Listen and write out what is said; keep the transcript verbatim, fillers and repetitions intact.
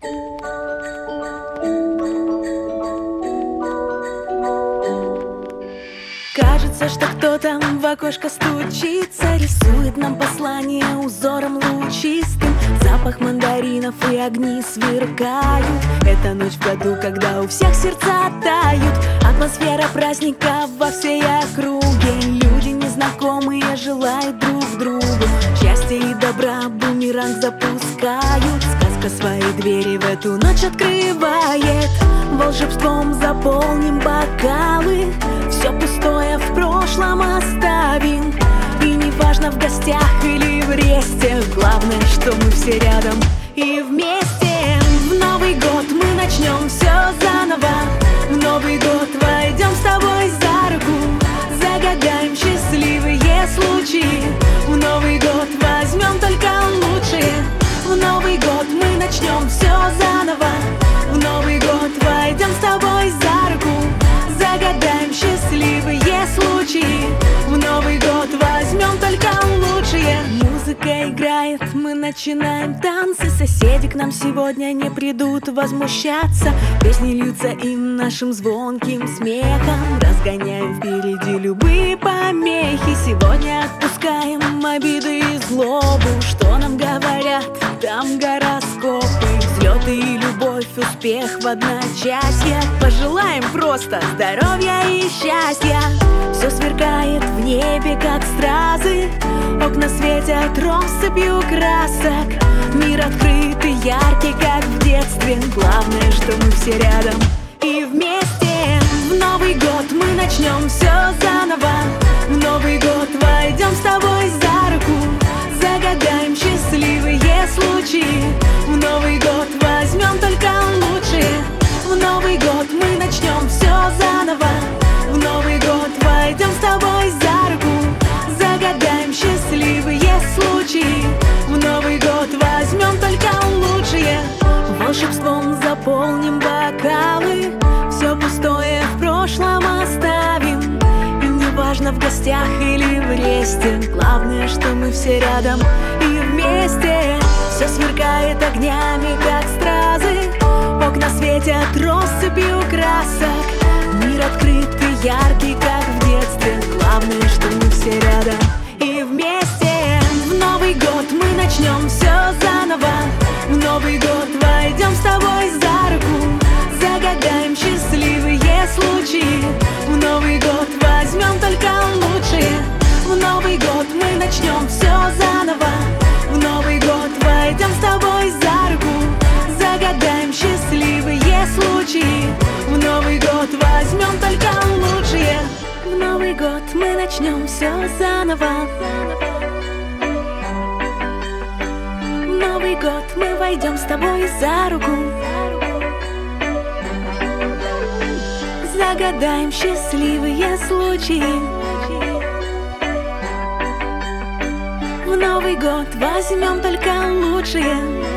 Кажется, что кто-то в окошко стучится, рисует нам послание узором лучистым. Запах мандаринов и огни сверкают. Это ночь в году, когда у всех сердца тают. Атмосфера праздника во всей округе. Люди незнакомые желают друг другу счастья и добра, бумеранг запускают. Сказка свои двери в эту ночь открывает. Волшебством заполним бокалы, все пустое в прошлом оставим. И неважно, в гостях или в ресте, главное, что мы все рядом и вместе. В Новый год мы начнем все заново. В Новый год войдем с тобой за руку, загадаем счастливые случаи. В Новый год возьмем только лучшие. В Новый год мы начнем все заново. В Новый год войдем с тобой за руку, загадаем счастливые случаи. В Новый год возьмем только лучшие. Музыка играет, мы начинаем танцы. Соседи к нам сегодня не придут возмущаться. Песни льются им нашим звонким смехом. Разгоняем впереди любые помехи. Сегодня отпускаем обиды и злобу. Что нам говорят там гороскопы? Взлеты и любовь, успех в одночасье. Пожелаем просто здоровья и счастья. Все сверкает в небе, как стразы. Окна светят россыпью красок. Мир открытый, яркий, как в детстве. Главное, что мы все рядом и вместе. В Новый год мы начнем все заново. В Новый год войдем с тобой за руку, загадаем счастливые случаи. В Новый год возьмем только лучшие. В Новый год мы начнем все заново. В Новый год войдем с тобой за руку, загадаем счастливые случаи. В Новый год возьмем только лучшие. Волшебством заполним бокалы, все пустое в прошлом оставим. И неважно, в гостях или в ресте, главное, что мы все рядом и вместе. Все сверкает огнями, как стразы. Окна светят россыпью красок. Мир открытый, яркий, как в детстве. Главное, что мы все рядом и вместе. В Новый год мы начнем все заново. В Новый год войдем с тобой за руку, загадаем счастливые случаи. В Новый год возьмем только лучшие. В Новый год мы начнем все заново. В Новый год войдем с тобой за руку, загадаем счастливые случаи. В Новый год возьмем только лучшие. В Новый год мы начнем все заново. В Новый год мы войдем с тобой за руку, загадаем счастливые случаи. В Новый год возьмем только лучшие.